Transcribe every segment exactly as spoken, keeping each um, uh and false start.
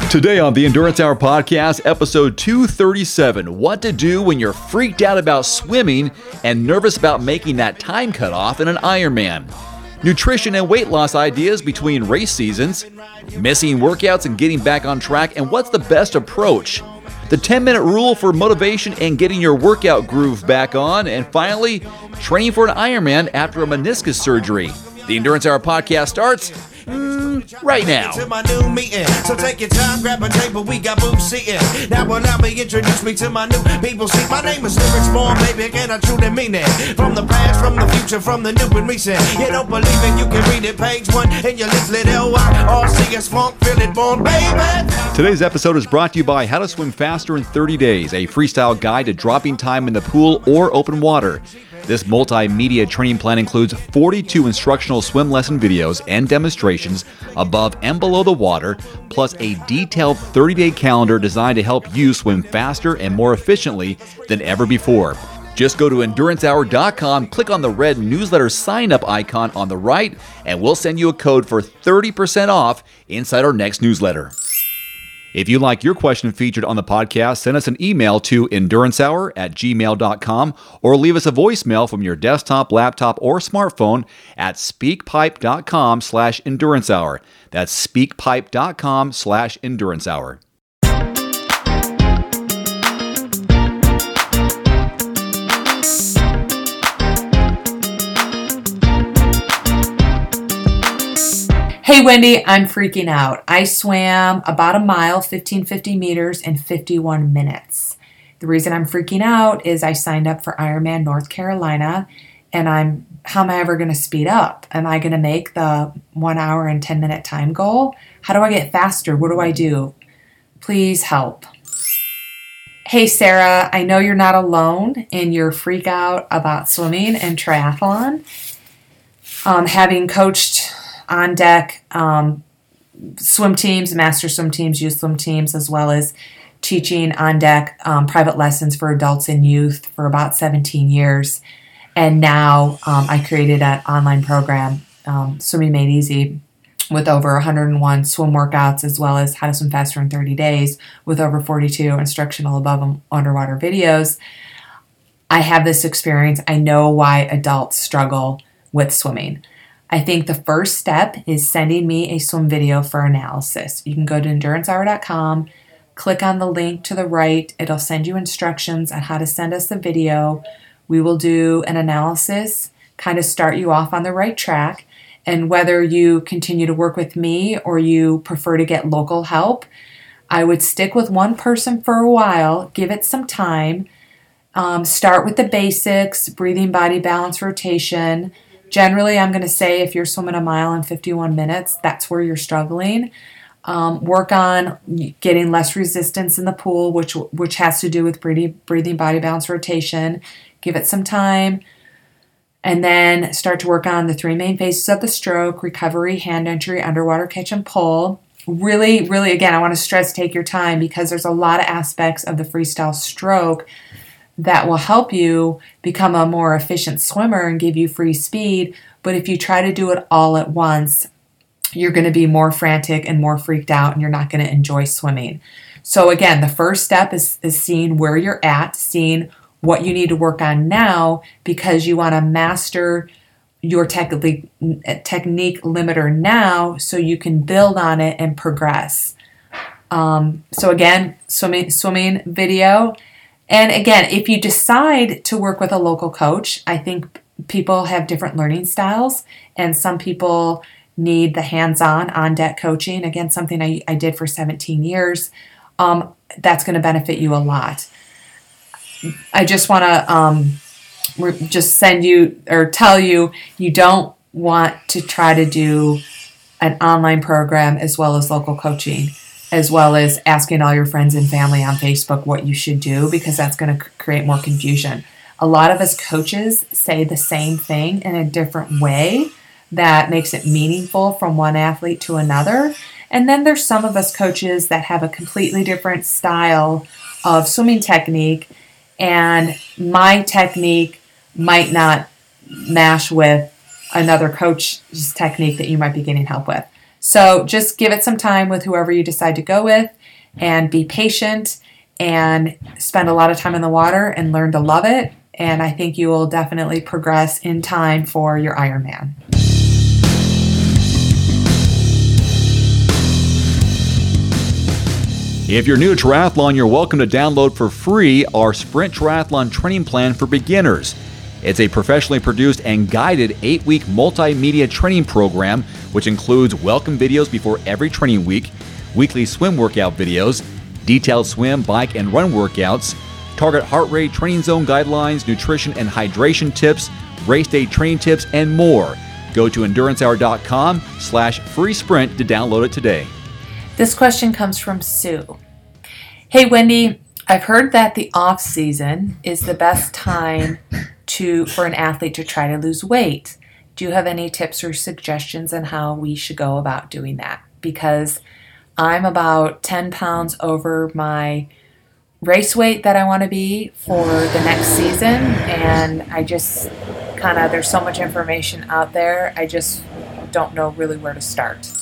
Today on the Endurance Hour Podcast, episode two thirty-seven, what to do when you're freaked out about swimming and nervous about making that time cutoff in an Ironman. Nutrition and weight loss ideas between race seasons, missing workouts and getting back on track, and what's the best approach? The ten-minute rule for motivation and getting your workout groove back on, and finally, training for an Ironman after a meniscus surgery. The Endurance Hour Podcast starts mm, right now. To my new meeting, so take your time, grab a table, we got booth seating. Now allow me introduce me to my new people. See, my name is Lyrics Born, baby, and I truly mean it. From the past, from the future, from the new and recent. You don't believe it, you can read it, page one, in your list, lit L Y R C S Funk, feel it born, baby. Today's episode is brought to you by How to Swim Faster in thirty days, a freestyle guide to dropping time in the pool or open water. This multimedia training plan includes forty-two instructional swim lesson videos and demonstrations above and below the water, plus a detailed thirty-day calendar designed to help you swim faster and more efficiently than ever before. Just go to endurance hour dot com, click on the red newsletter sign-up icon on the right, and we'll send you a code for thirty percent off inside our next newsletter. If you'd like your question featured on the podcast, send us an email to endurance hour at gmail dot com or leave us a voicemail from your desktop, laptop, or smartphone at speakpipe.com slash endurance hour. That's speakpipe.com slash endurance hour. Hey Wendy, I'm freaking out. I swam about a mile, fifteen fifty meters in fifty-one minutes. The reason I'm freaking out is I signed up for Ironman North Carolina, and I'm, how am I ever going to speed up? Am I going to make the one hour and ten minute time goal? How do I get faster? What do I do? Please help. Hey Sarah, I know you're not alone in your freak out about swimming and triathlon. Um, having coached on deck um, swim teams, master swim teams, youth swim teams, as well as teaching on deck um, private lessons for adults and youth for about seventeen years. And now um, I created an online program, um, Swimming Made Easy, with over one hundred one swim workouts, as well as How to Swim Faster in thirty days with over forty-two instructional above and underwater videos. I have this experience. I know why adults struggle with swimming. I think the first step is sending me a swim video for analysis. You can go to endurance hour dot com, click on the link to the right. It'll send you instructions on how to send us the video. We will do an analysis, kind of start you off on the right track. And whether you continue to work with me or you prefer to get local help, I would stick with one person for a while, give it some time, um, start with the basics, breathing, body balance, rotation. Generally, I'm going to say if you're swimming a mile in fifty-one minutes, that's where you're struggling. Um, work on getting less resistance in the pool, which which has to do with breathing, breathing, body balance, rotation. Give it some time. And then start to work on the three main phases of the stroke: recovery, hand entry, underwater catch and pull. Really, really, again, I want to stress take your time, because there's a lot of aspects of the freestyle stroke that will help you become a more efficient swimmer and give you free speed. But if you try to do it all at once, you're going to be more frantic and more freaked out, and you're not going to enjoy swimming. So again, the first step is, is seeing where you're at, seeing what you need to work on now, because you want to master your technique, technique limiter now so you can build on it and progress. Um, so again, swimming, swimming video. And again, if you decide to work with a local coach, I think people have different learning styles, and some people need the hands-on, on-deck coaching. Again, something I, I did for seventeen years. Um, that's going to benefit you a lot. I just want to um, just send you or tell you, you don't want to try to do an online program as well as local coaching, as well as asking all your friends and family on Facebook what you should do, because that's going to create more confusion. A lot of us coaches say the same thing in a different way that makes it meaningful from one athlete to another. And then there's some of us coaches that have a completely different style of swimming technique, and my technique might not mash with another coach's technique that you might be getting help with. So just give it some time with whoever you decide to go with. and be patient and spend a lot of time in the water and learn to love it. And I think you will definitely progress in time for your Ironman. If you're new to triathlon, you're welcome to download for free our Sprint Triathlon Training Plan for Beginners. It's a professionally produced and guided eight-week multimedia training program, which includes welcome videos before every training week, weekly swim workout videos, detailed swim, bike, and run workouts, target heart rate, training zone guidelines, nutrition and hydration tips, race day training tips, and more. Go to endurancehour.com slash free sprint to download it today. This question comes from Sue. Hey, Wendy, I've heard that the off season is the best time to for an athlete to try to lose weight. Do you have any tips or suggestions on how we should go about doing that? Because I'm about ten pounds over my race weight that I want to be for the next season, and I just kind of, there's so much information out there, I just don't know really where to start.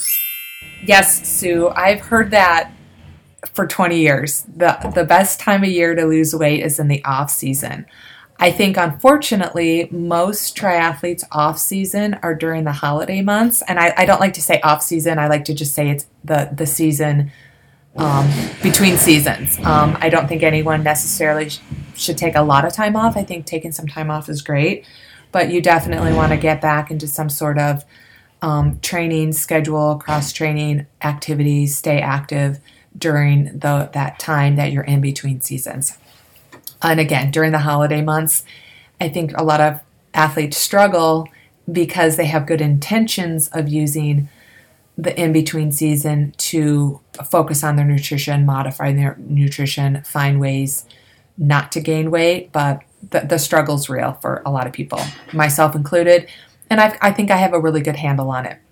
Yes, Sue, I've heard that for twenty years. The the best time of year to lose weight is in the off season. I think, unfortunately, most triathletes off season are during the holiday months. And I, I don't like to say off season. I like to just say it's the, the season um, between seasons. Um, I don't think anyone necessarily sh- should take a lot of time off. I think taking some time off is great. But you definitely want to get back into some sort of um, training schedule, cross-training activities, stay active during the, that time that you're in between seasons. And again, during the holiday months, I think a lot of athletes struggle because they have good intentions of using the in-between season to focus on their nutrition, modify their nutrition, find ways not to gain weight, but the, the struggle's real for a lot of people, myself included, and I've, I think I have a really good handle on it.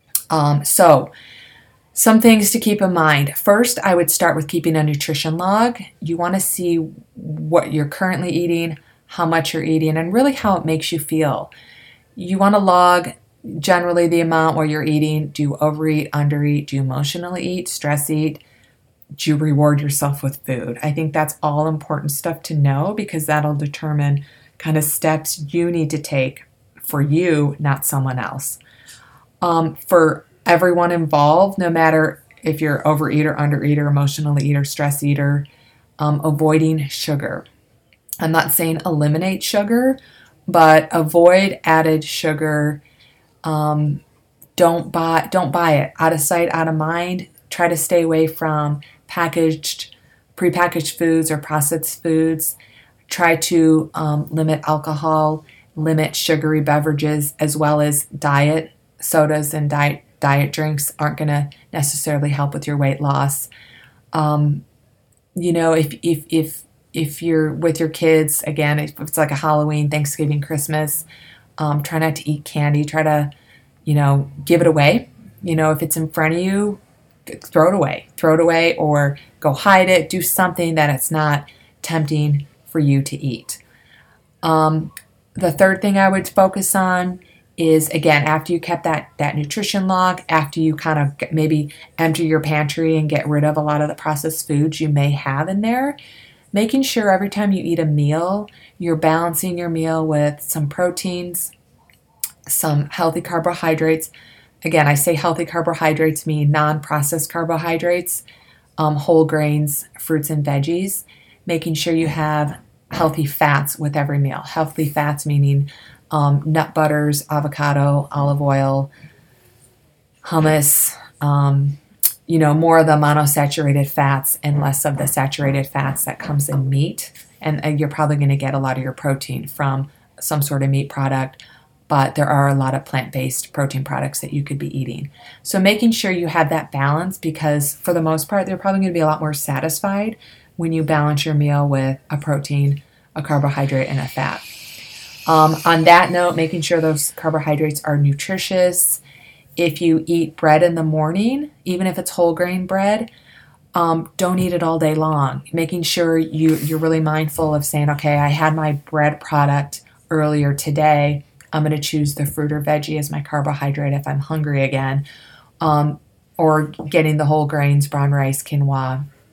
Um, so, Some things to keep in mind. First, I would start with keeping a nutrition log. You want to see what you're currently eating, how much you're eating, and really how it makes you feel. You want to log generally the amount where you're eating. Do you overeat, undereat? Do you emotionally eat, stress eat? Do you reward yourself with food? I think that's all important stuff to know because that'll determine kind of steps you need to take for you, not someone else. Um, for everyone involved, no matter if you're overeater, undereater, emotional eater, stress eater, um, avoiding sugar. I'm not saying eliminate sugar, but avoid added sugar. Um, don't buy, don't buy it. Out of sight, out of mind. Try to stay away from packaged, prepackaged foods or processed foods. Try to um, limit alcohol, limit sugary beverages, as well as diet sodas and diet diet drinks aren't going to necessarily help with your weight loss. Um, you know, if if if if you're with your kids, again, if it's like a Halloween, Thanksgiving, Christmas, um, try not to eat candy. Try to, you know, give it away. You know, if it's in front of you, throw it away. Throw it away or go hide it. Do something that it's not tempting for you to eat. Um, the third thing I would focus on is, again, after you kept that, that nutrition log, after you kind of get, maybe empty your pantry and get rid of a lot of the processed foods you may have in there, making sure every time you eat a meal, you're balancing your meal with some proteins, some healthy carbohydrates. Again, I say healthy carbohydrates mean non-processed carbohydrates, um, whole grains, fruits and veggies, making sure you have healthy fats with every meal. Healthy fats meaning Um, nut butters, avocado, olive oil, hummus, um, you know, more of the monosaturated fats and less of the saturated fats that comes in meat. And uh, you're probably going to get a lot of your protein from some sort of meat product, but there are a lot of plant-based protein products that you could be eating. So making sure you have that balance, because for the most part, they're probably going to be a lot more satisfied when you balance your meal with a protein, a carbohydrate, and a fat. Um, on that note, making sure those carbohydrates are nutritious. If you eat bread in the morning, even if it's whole grain bread, um, don't eat it all day long. Making sure you, you're really mindful of saying, okay, I had my bread product earlier today. I'm going to choose the fruit or veggie as my carbohydrate if I'm hungry again. Um, or getting the whole grains, brown rice, quinoa,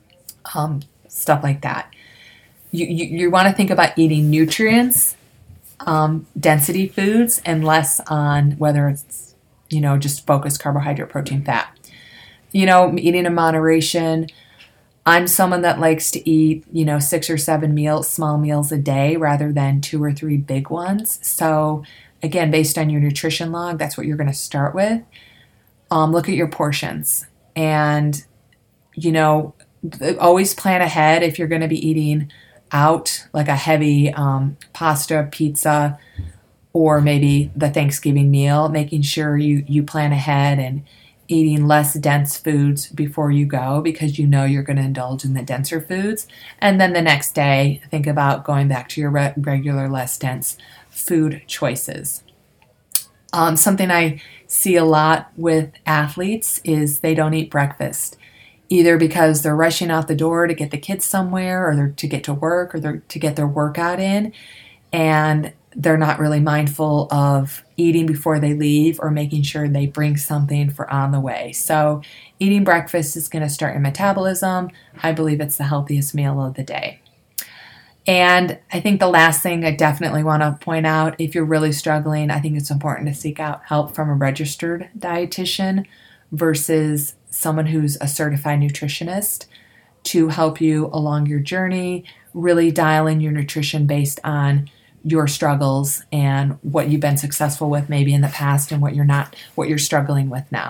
um, stuff like that. You, you, you want to think about eating nutrients, um, density foods, and less on whether it's, you know, just focused carbohydrate, protein, fat. You know, eating in moderation. I'm someone that likes to eat, you know, six or seven meals, small meals a day rather than two or three big ones. So again, based on your nutrition log, that's what you're going to start with. Um, look at your portions and, you know, always plan ahead if you're going to be eating out, like a heavy um, pasta, pizza, or maybe the Thanksgiving meal, making sure you, you plan ahead and eating less dense foods before you go because you know you're going to indulge in the denser foods. And then the next day, think about going back to your re- regular, less dense food choices. Um, something I see a lot with athletes is they don't eat breakfast, either because they're rushing out the door to get the kids somewhere or they're to get to work or they're to get their workout in. And they're not really mindful of eating before they leave or making sure they bring something for on the way. So eating breakfast is going to start your metabolism. I believe it's the healthiest meal of the day. And I think the last thing I definitely want to point out, if you're really struggling, I think it's important to seek out help from a registered dietitian versus someone who's a certified nutritionist to help you along your journey, really dial in your nutrition based on your struggles and what you've been successful with maybe in the past and what you're not, what you're struggling with now.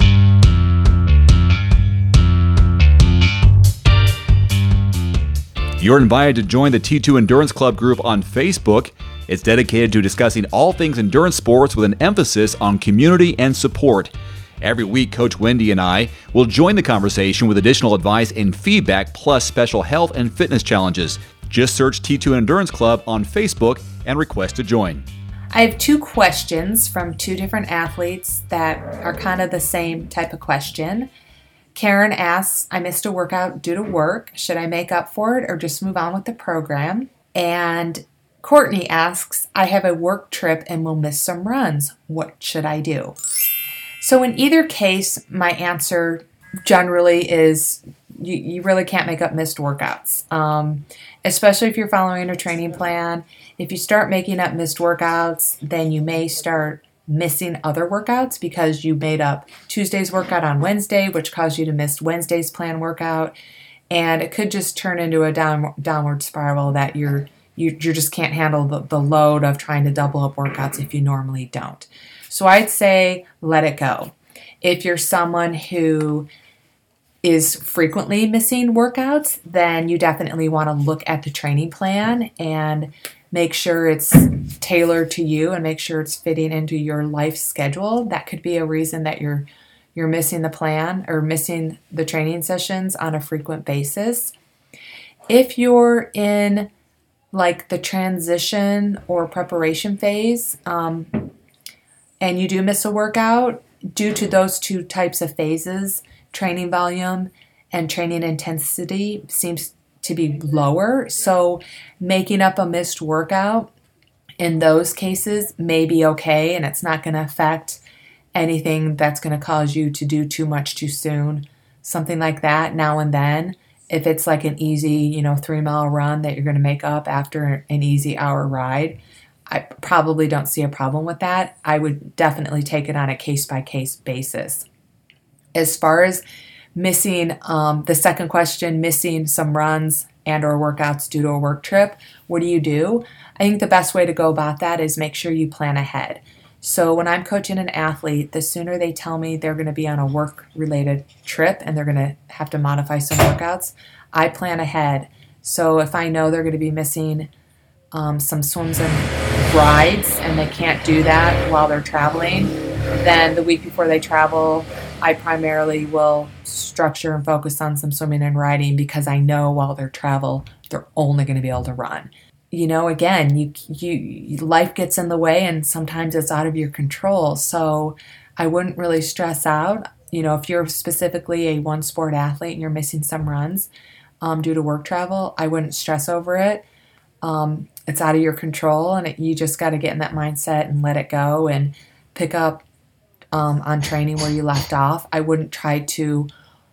You're invited to join the T two Endurance Club group on Facebook. It's dedicated to discussing all things endurance sports with an emphasis on community and support. Every week, Coach Wendy and I will join the conversation with additional advice and feedback, plus special health and fitness challenges. Just search T two Endurance Club on Facebook and request to join. I have two questions from two different athletes that are kind of the same type of question. Karen asks, I missed a workout due to work. Should I make up for it or just move on with the program? And Courtney asks, I have a work trip and will miss some runs. What should I do? So in either case, my answer generally is you, you really can't make up missed workouts, um, especially if you're following a training plan. If you start making up missed workouts, then you may start missing other workouts because you made up Tuesday's workout on Wednesday, which caused you to miss Wednesday's planned workout. And it could just turn into a down, downward spiral that you're, you, you just can't handle the, the load of trying to double up workouts if you normally don't. So I'd say let it go. If you're someone who is frequently missing workouts, then you definitely want to look at the training plan and make sure it's tailored to you and make sure it's fitting into your life schedule. That could be a reason that you're you're missing the plan or missing the training sessions on a frequent basis. If you're in like the transition or preparation phase, um, and you do miss a workout, due to those two types of phases, training volume and training intensity seems to be lower. So making up a missed workout in those cases may be okay, and it's not going to affect anything that's going to cause you to do too much too soon. Something like that now and then. If it's like an easy, you know, three mile run that you're going to make up after an easy hour ride, I probably don't see a problem with that. I would definitely take it on a case-by-case basis. As far as missing, um, the second question, missing some runs and or workouts due to a work trip, what do you do? I think the best way to go about that is make sure you plan ahead. So when I'm coaching an athlete, the sooner they tell me they're going to be on a work-related trip and they're going to have to modify some workouts, I plan ahead. So if I know they're going to be missing um, some swims and rides and they can't do that while they're traveling, then the week before they travel, I primarily will structure and focus on some swimming and riding because I know while they're travel, they're only going to be able to run. You know, again, you, you, life gets in the way and sometimes it's out of your control. So I wouldn't really stress out. You know, if you're specifically a one sport athlete and you're missing some runs um, due to work travel, I wouldn't stress over it. Um, it's out of your control and it, you just got to get in that mindset and let it go and pick up um, on training where you left off. I wouldn't try to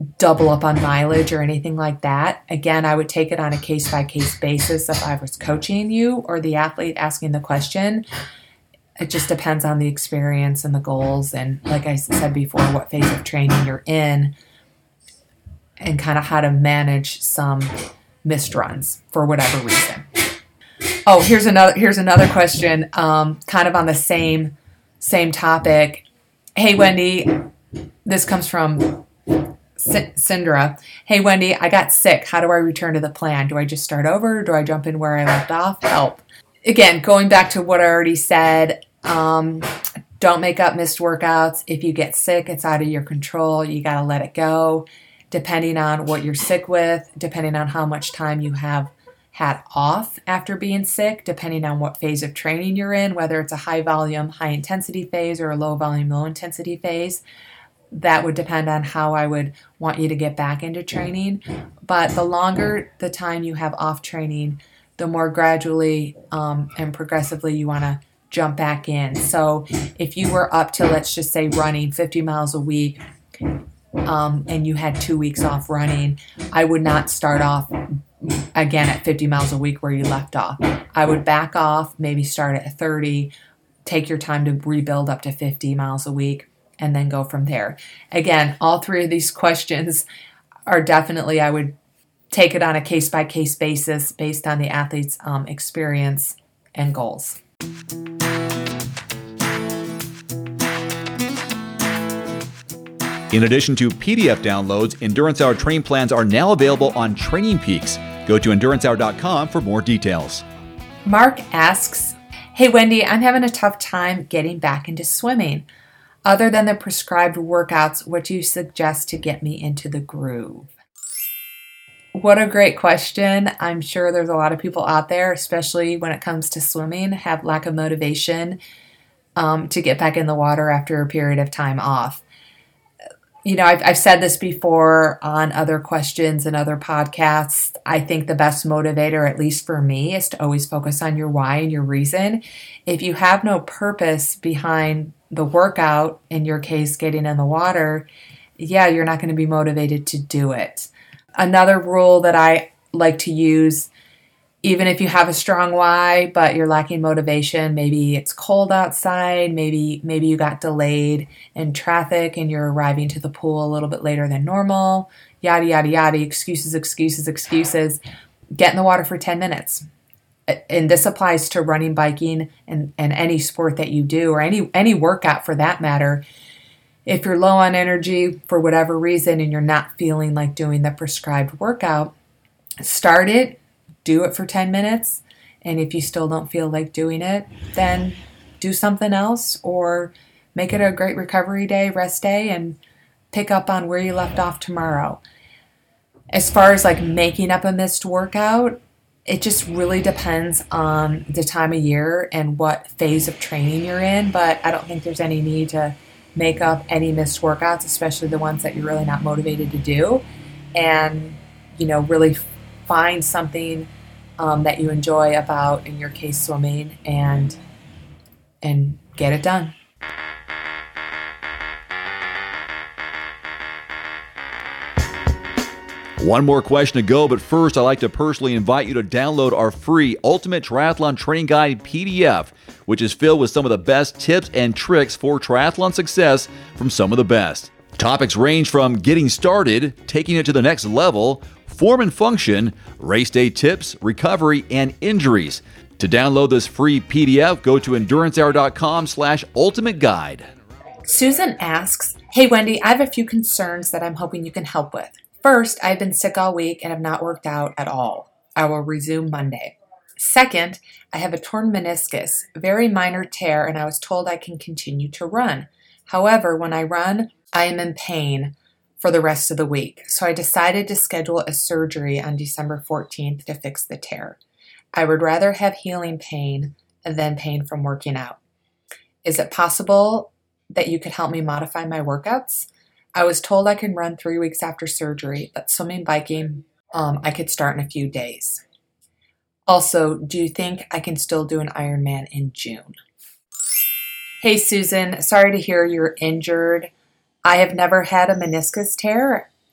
double up on mileage or anything like that. Again, I would take it on a case-by-case basis if I was coaching you or the athlete asking the question. It just depends on the experience and the goals and, like I said before, what phase of training you're in and kind of how to manage some missed runs for whatever reason. Oh, here's another here's another question, um, kind of on the same same topic. Hey, Wendy, this comes from C- Cindra. Hey, Wendy, I got sick. How do I return to the plan? Do I just start over? Do I jump in where I left off? Help. Again, going back to what I already said, um, don't make up missed workouts. If you get sick, it's out of your control. You got to let it go. Depending on what you're sick with, depending on how much time you have had off after being sick, depending on what phase of training you're in, whether it's a high volume, high intensity phase or a low volume, low intensity phase, that would depend on how I would want you to get back into training. But the longer the time you have off training, the more gradually um, and progressively you want to jump back in. So if you were up to, let's just say, running fifty miles a week, um, and you had two weeks off running, I would not start off again at fifty miles a week where you left off. I would back off, maybe start at thirty, take your time to rebuild up to fifty miles a week, and then go from there. Again, all three of these questions are definitely, I would take it on a case-by-case basis based on the athlete's um, experience and goals. In addition to P D F downloads, Endurance Hour training plans are now available on Training Peaks. Go to endurance hour dot com for more details. Mark asks, hey, Wendy, I'm having a tough time getting back into swimming. Other than the prescribed workouts, what do you suggest to get me into the groove? What a great question. I'm sure there's a lot of people out there, especially when it comes to swimming, have lack of motivation um, to get back in the water after a period of time off. You know, I've, I've said this before on other questions and other podcasts. I think the best motivator, at least for me, is to always focus on your why and your reason. If you have no purpose behind the workout, in your case, getting in the water, yeah, you're not going to be motivated to do it. Another rule that I like to use, even if you have a strong why, but you're lacking motivation, maybe it's cold outside, maybe maybe you got delayed in traffic and you're arriving to the pool a little bit later than normal, yada, yada, yada, excuses, excuses, excuses. Get in the water for ten minutes. And this applies to running, biking, and, and any sport that you do, or any any workout for that matter. If you're low on energy for whatever reason and you're not feeling like doing the prescribed workout, start it, do it for ten minutes. And if you still don't feel like doing it, then do something else or make it a great recovery day, rest day, and pick up on where you left off tomorrow. As far as like making up a missed workout, it just really depends on the time of year and what phase of training you're in. But I don't think there's any need to make up any missed workouts, especially the ones that you're really not motivated to do. And, you know, really find something um, that you enjoy about, in your case, swimming, and and get it done. One more question to go, but first I'd like to personally invite you to download our free Ultimate Triathlon Training Guide P D F, which is filled with some of the best tips and tricks for triathlon success from some of the best. Topics range from getting started, taking it to the next level, form and function, race day tips, recovery, and injuries. To download this free P D F, go to endurance hour dot com slash ultimate guide. Susan asks, hey, Wendy, I have a few concerns that I'm hoping you can help with. First, I've been sick all week and have not worked out at all. I will resume Monday. Second, I have a torn meniscus, very minor tear, and I was told I can continue to run. However, when I run, I am in pain for the rest of the week, so I decided to schedule a surgery on December fourteenth to fix the tear. I would rather have healing pain than pain from working out. Is it possible that you could help me modify my workouts? I was told I can run three weeks after surgery, but swimming, biking, um, I could start in a few days. Also, do you think I can still do an Ironman in June? Hey, Susan, sorry to hear you're injured. I have never had a meniscus tear,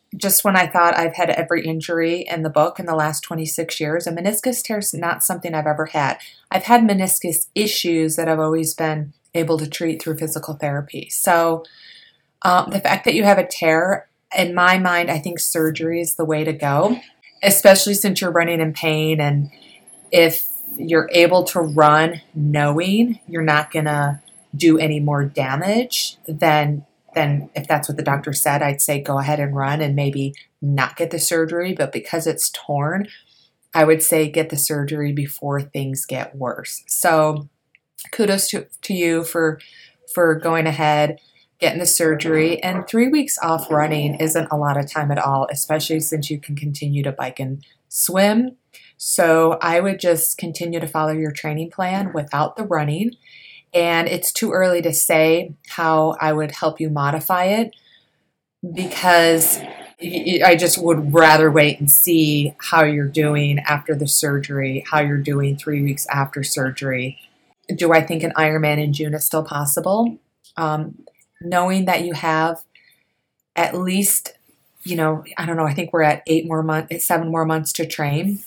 just when I thought I've had every injury in the book in the last twenty-six years, a meniscus tear is not something I've ever had. I've had meniscus issues that I've always been able to treat through physical therapy. So um, the fact that you have a tear, in my mind, I think surgery is the way to go, especially since you're running in pain. And if you're able to run knowing you're not going to do any more damage, then then if that's what the doctor said, I'd say go ahead and run and maybe not get the surgery. But because it's torn, I would say get the surgery before things get worse. So kudos to, to you for for going ahead, getting the surgery. And three weeks off running isn't a lot of time at all, especially since you can continue to bike and swim. So I would just continue to follow your training plan without the running. And it's too early to say how I would help you modify it, because I just would rather wait and see how you're doing after the surgery, how you're doing three weeks after surgery. Do I think an Ironman in June is still possible? Um, knowing that you have at least, you know, I don't know, I think we're at eight more months, seven more months to train.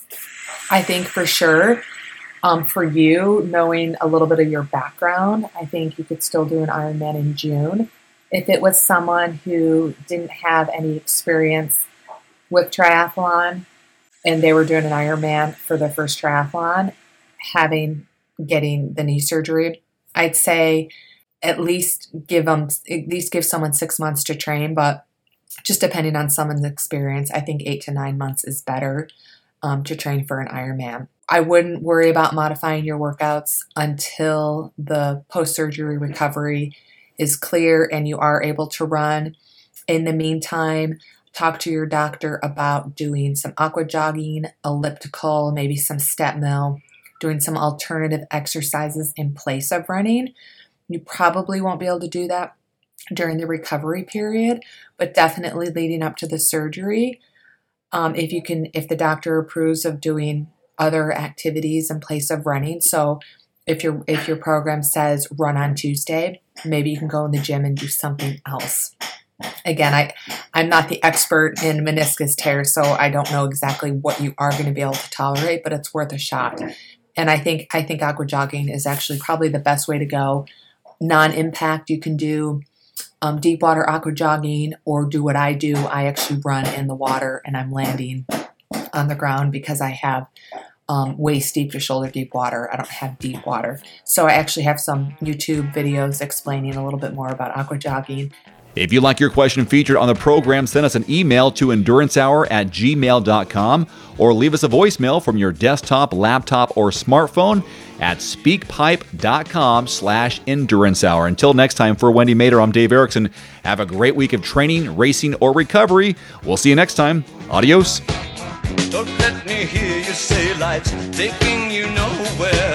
I think for sure. Um, for you, knowing a little bit of your background, I think you could still do an Ironman in June. If it was someone who didn't have any experience with triathlon and they were doing an Ironman for their first triathlon, having getting the knee surgery, I'd say at least give them at least give someone six months to train. But just depending on someone's experience, I think eight to nine months is better um, to train for an Ironman. I wouldn't worry about modifying your workouts until the post-surgery recovery is clear and you are able to run. In the meantime, talk to your doctor about doing some aqua jogging, elliptical, maybe some step mill, doing some alternative exercises in place of running. You probably won't be able to do that during the recovery period, but definitely leading up to the surgery. Um, if you can, if the doctor approves of doing other activities in place of running. So if your if your program says run on Tuesday, maybe you can go in the gym and do something else. Again, I, I'm not the expert in meniscus tears, so I don't know exactly what you are going to be able to tolerate, but it's worth a shot. And I think I think aqua jogging is actually probably the best way to go. Non-impact, you can do um, deep water aqua jogging, or do what I do. I actually run in the water and I'm landing on the ground because I have Um, waist deep to shoulder deep water. I don't have deep water. So I actually have some YouTube videos explaining a little bit more about aqua jogging. If you'd like your question featured on the program, send us an email to endurance hour at gmail dot com or leave us a voicemail from your desktop, laptop, or smartphone at speakpipe.com slash endurance hour. Until next time, for Wendy Mader, I'm Dave Erickson. Have a great week of training, racing, or recovery. We'll see you next time. Adios. Don't let me hear you say life's taking you nowhere.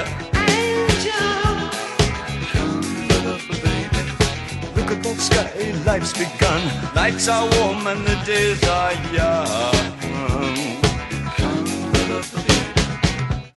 Angel, baby, look at that sky, life's begun. Nights are warm and the days are young.